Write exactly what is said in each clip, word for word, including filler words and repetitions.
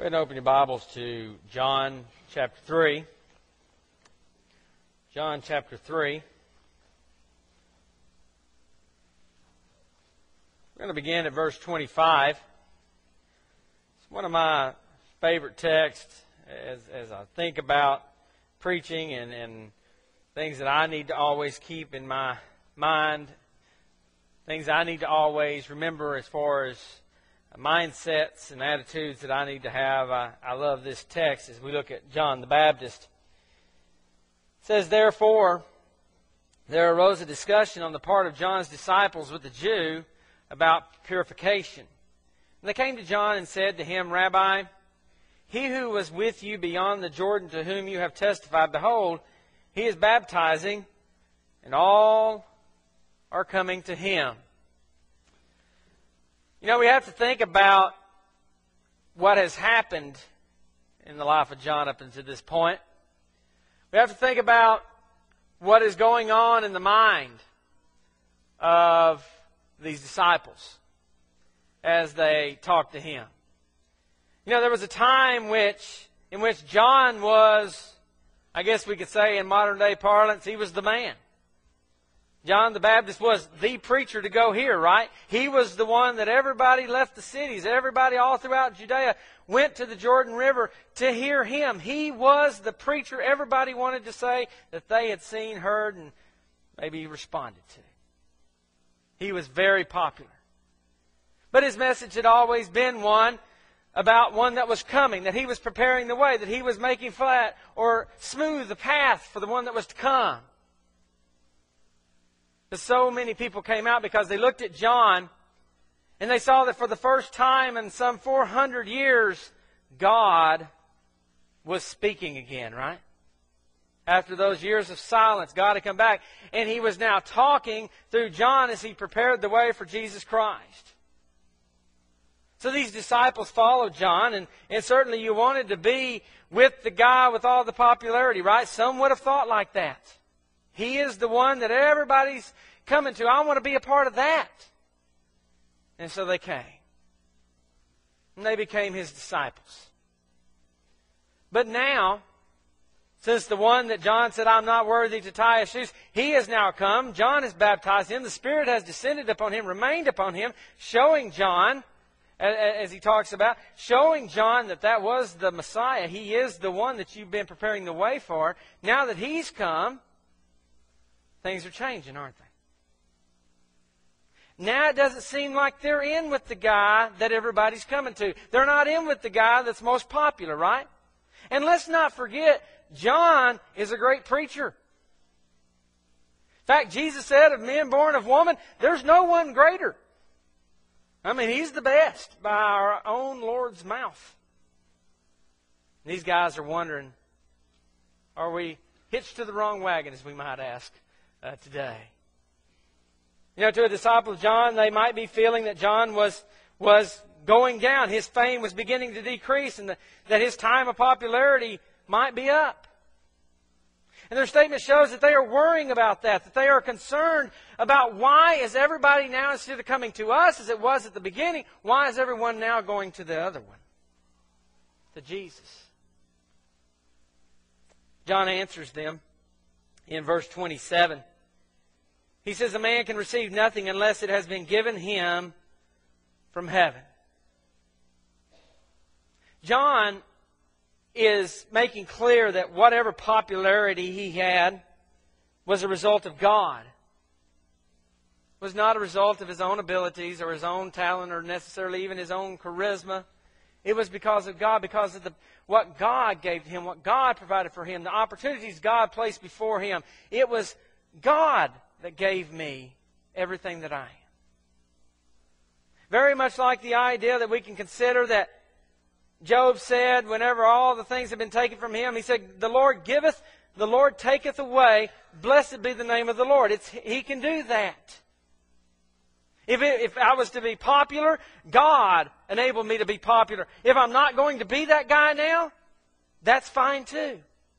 Go ahead and open your Bibles to John chapter three. John chapter three. We're going to begin at verse twenty-five. It's one of my favorite texts as, as I think about preaching and, and things that I need to always keep in my mind, things I need to always remember as far as mindsets and attitudes that I need to have. I, I love this text as we look at John the Baptist. It says, "Therefore, there arose a discussion on the part of John's disciples with the Jew about purification. And they came to John and said to him, 'Rabbi, he who was with you beyond the Jordan, to whom you have testified, behold, he is baptizing, and all are coming to him.'" You know, we have to think about what has happened in the life of John up until this point. We have to think about what is going on in the mind of these disciples as they talk to him. You know, there was a time which in which John was, I guess we could say in modern day parlance, he was the man. John the Baptist was the preacher to go here, right? He was the one that everybody left the cities. Everybody all throughout Judea went to the Jordan River to hear him. He was the preacher everybody wanted to say that they had seen, heard, and maybe responded to. He was very popular. But his message had always been one about one that was coming, that he was preparing the way, that he was making flat or smooth the path for the one that was to come. So many people came out because they looked at John and they saw that for the first time in some four hundred years, God was speaking again, right? After those years of silence, God had come back and He was now talking through John as He prepared the way for Jesus Christ. So these disciples followed John, and, and certainly you wanted to be with the guy with all the popularity, right? Some would have thought like that. He is the one that everybody's coming to. I want to be a part of that. And so they came. And they became His disciples. But now, since the one that John said, "I'm not worthy to tie his shoes," he has now come. John has baptized him. The Spirit has descended upon him, remained upon him, showing John, as he talks about, showing John that that was the Messiah. He is the one that you've been preparing the way for. Now that He's come, things are changing, aren't they? Now it doesn't seem like they're in with the guy that everybody's coming to. They're not in with the guy that's most popular, right? And let's not forget, John is a great preacher. In fact, Jesus said, "Of men born of woman, there's no one greater." I mean, He's the best by our own Lord's mouth. And these guys are wondering, are we hitched to the wrong wagon, as we might ask uh, today? You know, to a disciple of John, they might be feeling that John was was going down. His fame was beginning to decrease, and the, that his time of popularity might be up. And their statement shows that they are worrying about that, that they are concerned about why is everybody now, instead of coming to us as it was at the beginning, why is everyone now going to the other one, to Jesus? John answers them in verse twenty-seven. He says, "A man can receive nothing unless it has been given him from heaven." John is making clear that whatever popularity he had was a result of God. It was not a result of his own abilities or his own talent or necessarily even his own charisma. It was because of God, because of the, what God gave to him, what God provided for him, the opportunities God placed before him. It was God that gave me everything that I am. Very much like the idea that we can consider that Job said whenever all the things have been taken from him, he said, "The Lord giveth, the Lord taketh away. Blessed be the name of the Lord." It's, He can do that. If, it, if I was to be popular, God enabled me to be popular. If I'm not going to be that guy now, that's fine too.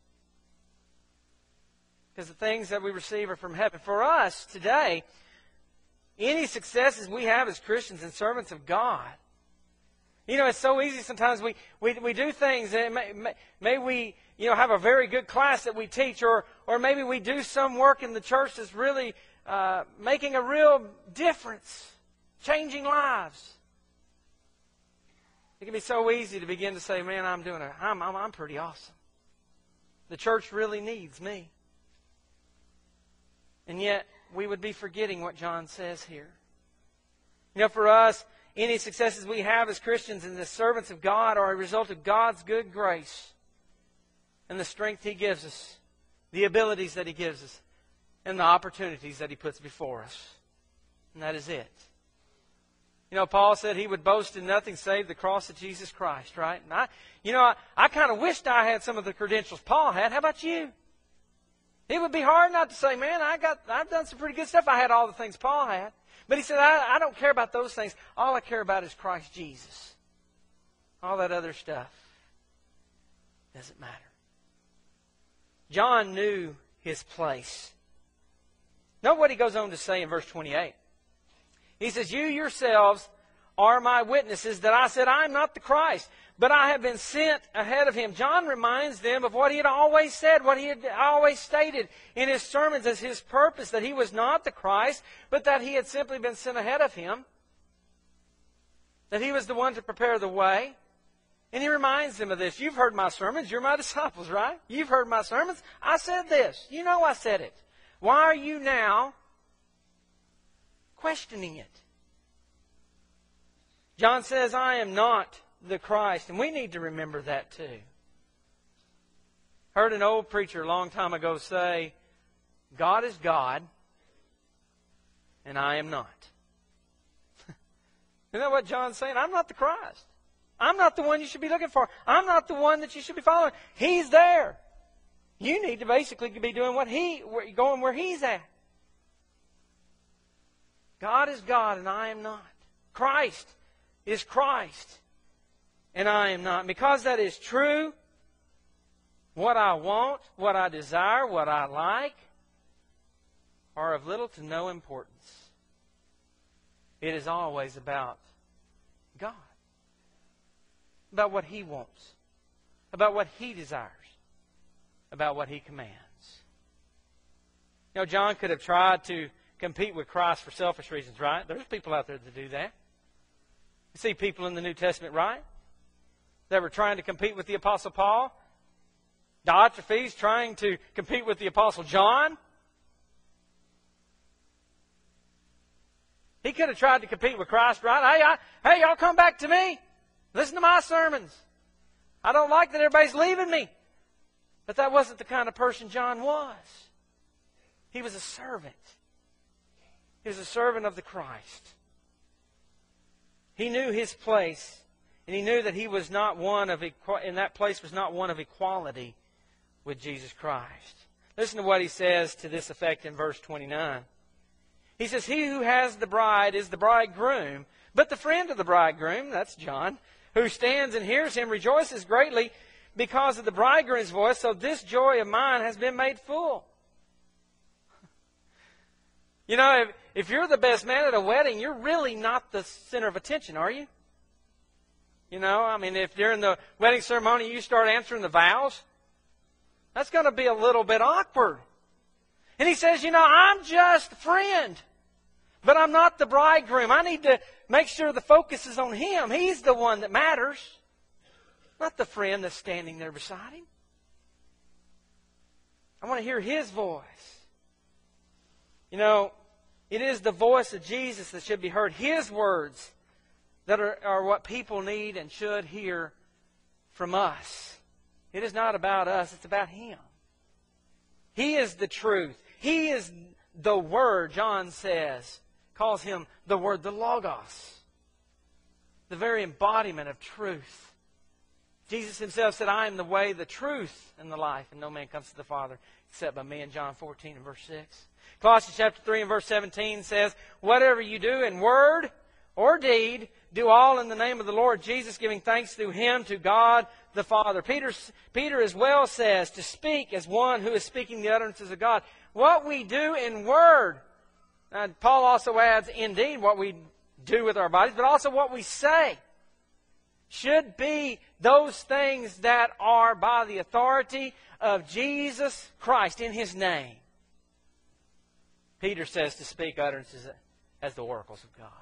Because the things that we receive are from heaven. For us today, any successes we have as Christians and servants of God You know, it's so easy sometimes we, we, we do things, and may, may, may we, you know, have a very good class that we teach, or, or maybe we do some work in the church that's really uh, making a real difference, changing lives. It can be so easy to begin to say, man, I'm doing a, I'm, I'm, I'm pretty awesome. The church really needs me. And yet, we would be forgetting what John says here. You know, for us, any successes we have as Christians and as servants of God are a result of God's good grace and the strength He gives us, the abilities that He gives us, and the opportunities that He puts before us. And that is it. You know, Paul said he would boast in nothing save the cross of Jesus Christ, right? And I, you know, I, I kind of wished I had some of the credentials Paul had. How about you? It would be hard not to say, man, I got, I've done some pretty good stuff. I had all the things Paul had. But he said, I, I don't care about those things. All I care about is Christ Jesus. All that other stuff doesn't matter. John knew his place. Note what he goes on to say in verse twenty-eight. He says, you yourselves are my witnesses that I said, I am not the Christ, but I have been sent ahead of Him. John reminds them of what he had always said, what he had always stated in his sermons as his purpose, that he was not the Christ, but that he had simply been sent ahead of Him, that he was the one to prepare the way. And he reminds them of this. You've heard my sermons. You're my disciples, right? You've heard my sermons. I said this. You know I said it. Why are you now questioning it? John says, I am not the Christ. And we need to remember that too. Heard an old preacher a long time ago say, God is God, and I am not. Isn't that what John's saying? I'm not the Christ. I'm not the one you should be looking for. I'm not the one that you should be following. He's there. You need to basically be doing what He, going where He's at. God is God, and I am not. Christ is Christ, and I am not. And because that is true, what I want, what I desire, what I like, are of little to no importance. It is always about God. About what He wants. About what He desires. About what He commands. You know, John could have tried to compete with Christ for selfish reasons, right? There's people out there that do that. You see people in the New Testament, right? That were trying to compete with the Apostle Paul. Diotrephes trying to compete with the Apostle John. He could have tried to compete with Christ, right? Hey, I, hey, y'all come back to me. Listen to my sermons. I don't like that everybody's leaving me. But that wasn't the kind of person John was. He was a servant. He was a servant of the Christ. He knew his place, and he knew that he was not one of in that place was not one of equality with Jesus Christ. Listen to what he says to this effect in verse twenty-nine. He says, he who has the bride is the bridegroom, but the friend of the bridegroom, that's John, who stands and hears him, rejoices greatly because of the bridegroom's voice, so this joy of mine has been made full. You know, if, if you're the best man at a wedding, you're really not the center of attention, are you? You know, I mean, if during the wedding ceremony you start answering the vows, that's going to be a little bit awkward. And he says, you know, I'm just a friend, but I'm not the bridegroom. I need to make sure the focus is on Him. He's the one that matters, not the friend that's standing there beside Him. I want to hear His voice. You know, it is the voice of Jesus that should be heard. His words that are, are what people need and should hear from us. It is not about us, it's about Him. He is the truth. He is the Word, John says. Calls Him the Word, the Logos. The very embodiment of truth. Jesus Himself said, I am the way, the truth, and the life, and no man comes to the Father except by me, in John fourteen and verse six. Colossians chapter three and verse seventeen says, whatever you do in word or deed, do all in the name of the Lord Jesus, giving thanks through Him to God the Father. Peter, Peter as well says, to speak as one who is speaking the utterances of God. What we do in word, and Paul also adds, indeed, what we do with our bodies, but also what we say. should be those things that are by the authority of Jesus Christ in His name. Peter says to speak utterances as the oracles of God.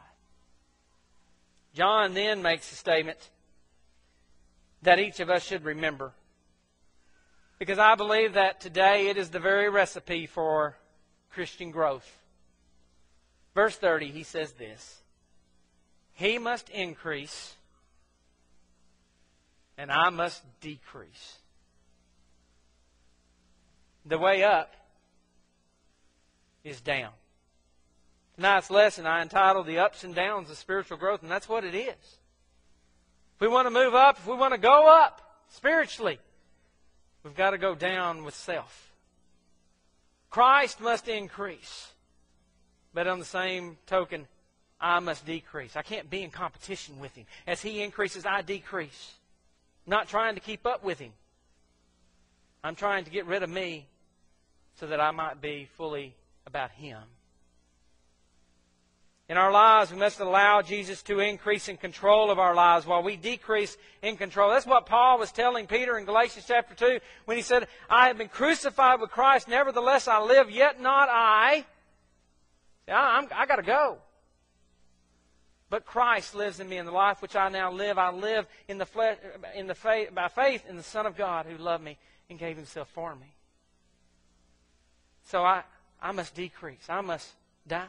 John then makes a statement that each of us should remember. Because I believe that today it is the very recipe for Christian growth. Verse thirty, he says this: He must increase, and I must decrease. The way up is down. Tonight's lesson I entitled The Ups and Downs of Spiritual Growth, and that's what it is. If we want to move up, if we want to go up spiritually, we've got to go down with self. Christ must increase. But on the same token, I must decrease. I can't be in competition with Him. As He increases, I decrease. I'm not trying to keep up with Him. I'm trying to get rid of me so that I might be fully about Him. In our lives, we must allow Jesus to increase in control of our lives while we decrease in control. That's what Paul was telling Peter in Galatians chapter two when he said, I have been crucified with Christ, nevertheless I live, yet not I. I'm, I got to go. But Christ lives in me, and the life which I now live, I live in the flesh, in the faith, by faith in the Son of God who loved me and gave Himself for me. So I, I must decrease. I must die.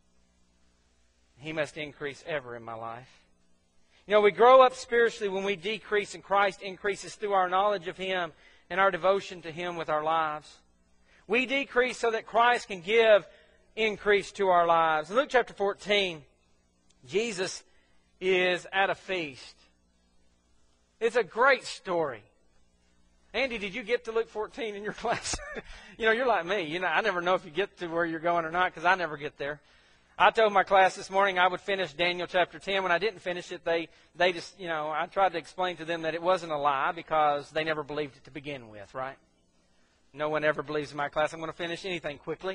He must increase ever in my life. You know, we grow up spiritually when we decrease, and Christ increases through our knowledge of Him and our devotion to Him with our lives. We decrease so that Christ can give increase to our lives. In Luke chapter fourteen, Jesus is at a feast. It's a great story. Andy, did you get to Luke fourteen in your class? You know, you're like me. You know, I never know if you get to where you're going or not because I never get there. I told my class this morning I would finish Daniel chapter ten. When I didn't finish it, they, they just, you know, I tried to explain to them that it wasn't a lie because they never believed it to begin with, right? No one ever believes in my class I'm going to finish anything quickly.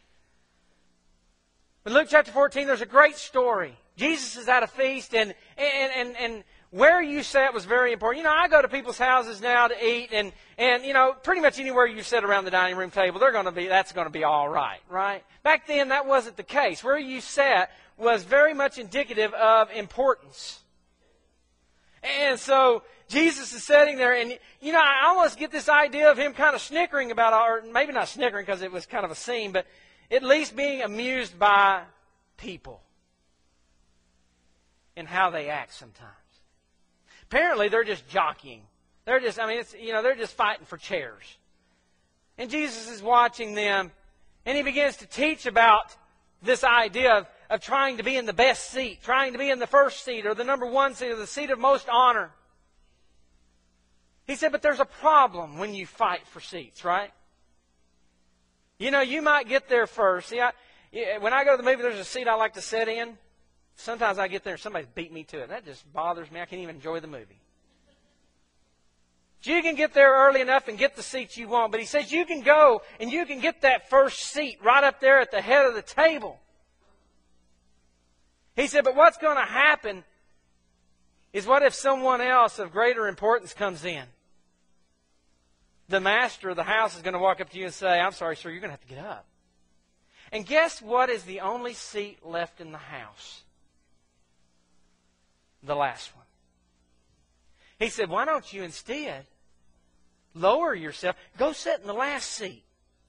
In Luke chapter fourteen, there's a great story. Jesus is at a feast, and and and, and where you sat was very important. You know, I go to people's houses now to eat, and, and you know, pretty much anywhere you sit around the dining room table, they're going to be that's going to be all right, right? Back then, that wasn't the case. Where you sat was very much indicative of importance. And so Jesus is sitting there, and you know, I almost get this idea of Him kind of snickering about, or maybe not snickering because it was kind of a scene, but at least being amused by people and how they act sometimes. Apparently, they're just jockeying. They're just, I mean, it's, you know, they're just fighting for chairs. And Jesus is watching them, and He begins to teach about this idea of, of trying to be in the best seat, trying to be in the first seat, or the number one seat, or the seat of most honor. He said, but there's a problem when you fight for seats, right? You know, you might get there first. See, I, when I go to the movie, there's a seat I like to sit in. Sometimes I get there and somebody's beat me to it. That just bothers me. I can't even enjoy the movie. You can get there early enough and get the seats you want. But He says you can go and you can get that first seat right up there at the head of the table. He said, but what's going to happen is what if someone else of greater importance comes in? The master of the house is going to walk up to you and say, I'm sorry, sir, you're going to have to get up. And guess what is the only seat left in the house? The last one. He said, why don't you instead lower yourself, go sit in the last seat.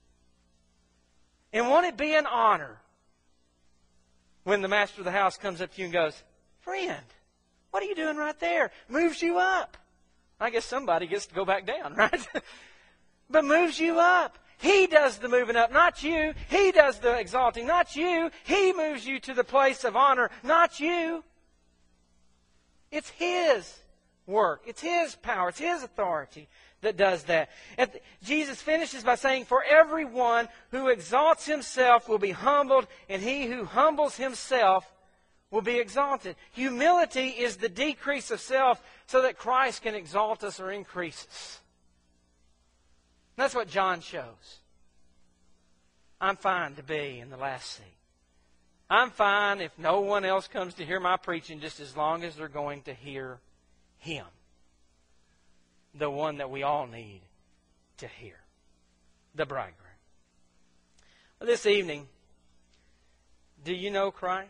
And won't it be an honor when the master of the house comes up to you and goes, friend, what are you doing right there? Moves you up. I guess somebody gets to go back down, right? But moves you up. He does the moving up, not you. He does the exalting, not you. He moves you to the place of honor, not you. It's His work. It's His power. It's His authority that does that. And Jesus finishes by saying, for everyone who exalts himself will be humbled, and he who humbles himself will be exalted. Humility is the decrease of self so that Christ can exalt us or increase us. That's what John shows. I'm fine to be in the last seat. I'm fine if no one else comes to hear my preaching just as long as they're going to hear Him. The one that we all need to hear. The bridegroom. Well, this evening, do you know Christ?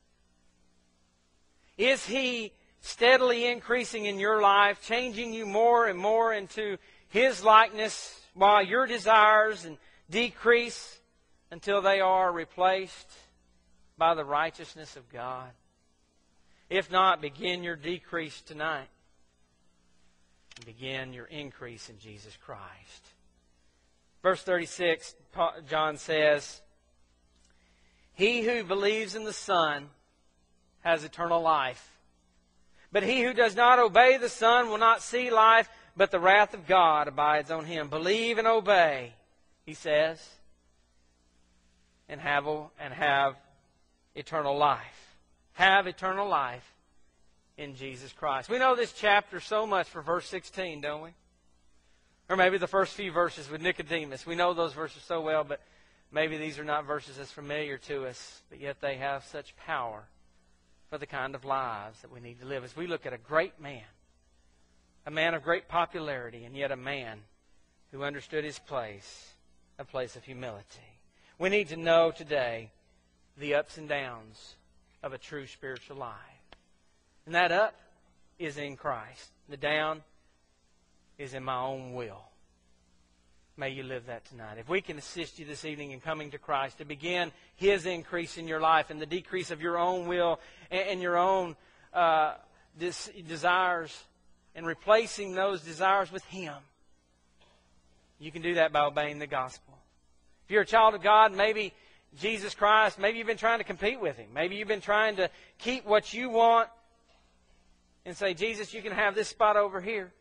Is He steadily increasing in your life, changing you more and more into His likeness, while your desires and decrease until they are replaced by the righteousness of God? If not, begin your decrease tonight. And begin your increase in Jesus Christ. Verse thirty-six, John says, He who believes in the Son has eternal life. But he who does not obey the Son will not see life, but the wrath of God abides on him. Believe and obey, he says, and have, and have eternal life. Have eternal life in Jesus Christ. We know this chapter so much for verse sixteen, don't we? Or maybe the first few verses with Nicodemus. We know those verses so well, but maybe these are not verses as familiar to us, but yet they have such power for the kind of lives that we need to live. As we look at a great man, a man of great popularity, and yet a man who understood his place, a place of humility. We need to know today the ups and downs of a true spiritual life. And that up is in Christ. The down is in my own will. May you live that tonight. If we can assist you this evening in coming to Christ to begin His increase in your life and the decrease of your own will and your own uh, des- desires and replacing those desires with Him, you can do that by obeying the gospel. If you're a child of God, maybe Jesus Christ, maybe you've been trying to compete with Him. Maybe you've been trying to keep what you want and say, Jesus, you can have this spot over here.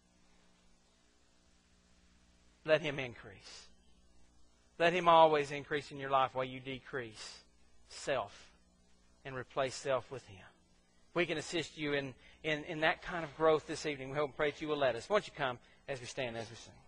Let Him increase. Let Him always increase in your life while you decrease self and replace self with Him. We can assist you in, in, in that kind of growth this evening. We hope and pray that you will let us. Won't you come as we stand, as we sing.